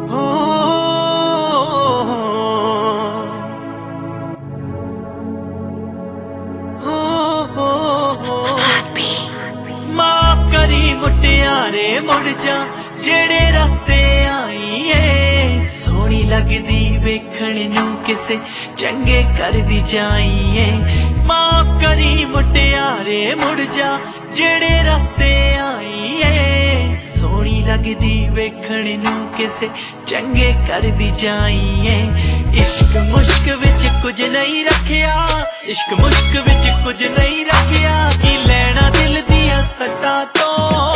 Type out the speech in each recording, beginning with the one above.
माफ करी मुटियारे मुड़ जा जेड़े रस्ते आई है। सोहनी लगदी वेखण नू किसे चंगे कर दी जाई है। माफ करी मुटियारे मुड़ जा जेड़े रस्ते आई है। सोहनी लगदी वेखण नू किसे चंगे कर दी जाई है। इश्क मुश्क विच कुछ नहीं रखिया, इश्क मुश्क विच कुछ नहीं रखिया, की लेना दिल दिया सट्टां तो।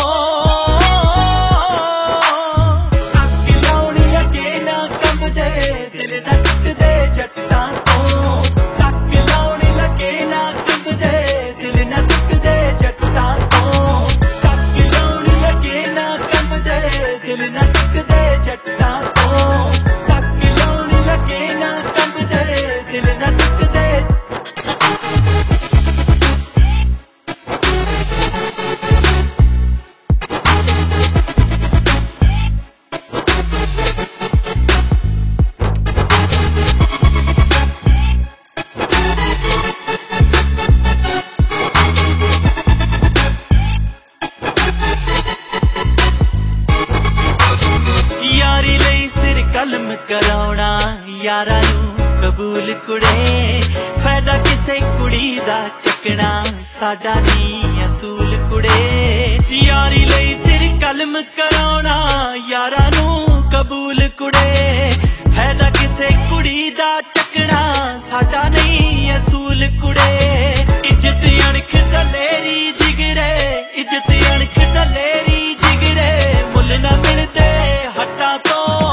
कलम कराउणा यारा नू कबूल कुड़े, फायदा किसे कुड़ी दा चकना साडा नी असूल कुड़े। यारी लई सिर कलम कराउणा यारा नू कबूल कुड़े, फायदा किसे कुड़ी दा चकना साडा नहीं असूल कुड़े। इज्जत अणख दलेरी जिगरे, इज्जत अणख दलेरी जिगरे, मुल ना मिलदे हट्टा तो।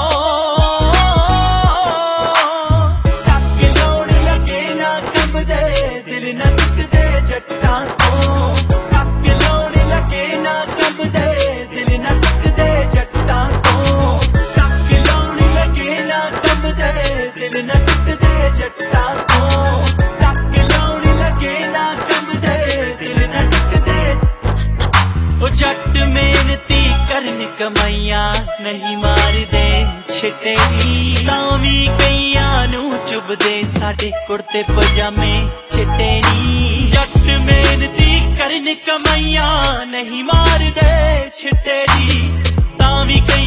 जट मेहनती करन कमाइया नहीं मार दे छिटे नी, तावी कईयां नू चुभदे साडे कुर्ते पजामे छिटे नी। जट मेहनती करन कमाइया नहीं मार दे छिटे नी, तावी